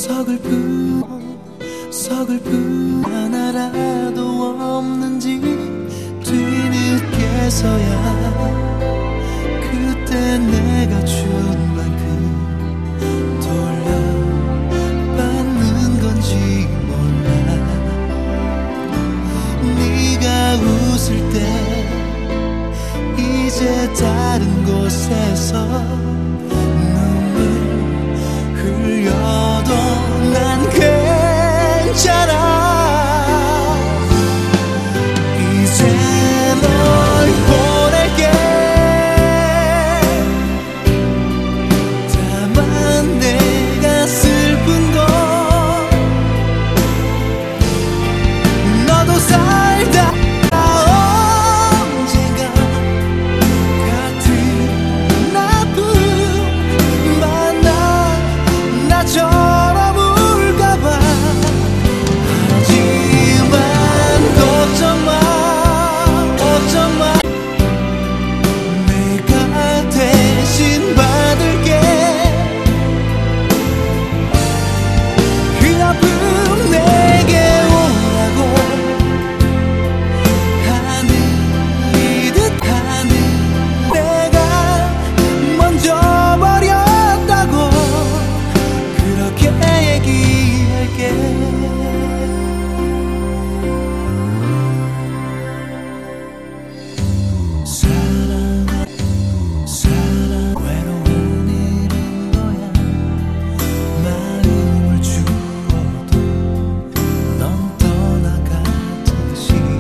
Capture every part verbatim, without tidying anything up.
서글픈 서글픈 하나라도 없는지 뒤늦게서야 그때 내가 준 만큼 돌려받는 건지 몰라. 네가 웃을 때 이제 다른 곳에서 눈물 흘려도 난 괜찮아. 이제 널 보낼게. 다만 내가 슬픈 건 너도 살다 언젠가 같은 나쁜 만나 나처럼 울까봐. 하지만 걱정 마 걱정 마. 내가 대신 받을게. 그 아픔 내게 오라고 하늘이듯 하늘. 내가 먼저 버렸다고 그렇게 얘기할게. 사랑 사랑 외로운 일인 거야. 마음을 주어도 넌 떠나가듯이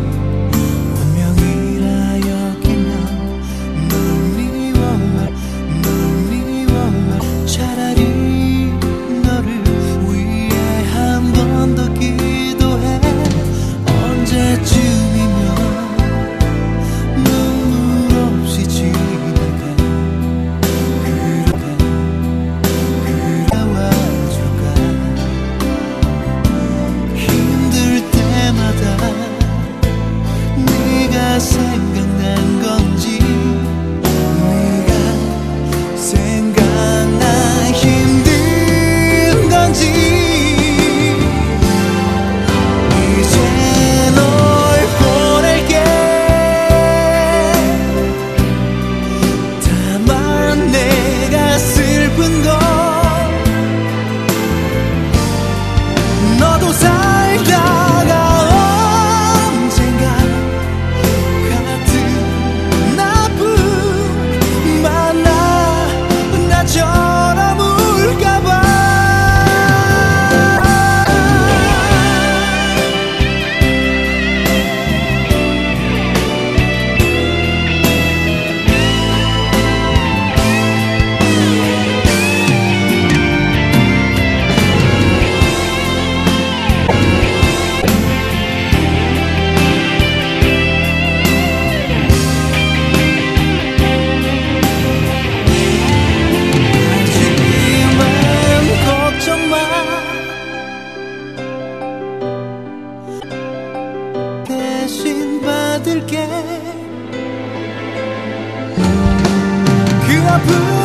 운명이라 여기면 널 미워해 널 미워해. 차라리 너를 위해 한 번 더 기도해. 언제쯤이면 눈물 없이 지나가. 그러가 그려와줄까. 힘들 때마다 네가 생각난 건지 네가 생각나 힘든 건지. 이제 널 보낼게. 다만 내가 슬픈 건 너도 살다가 언젠가 같은 나쁜 만나 나처럼 울까봐. 하지만 걱정 마 대신 받을게. 그 아픔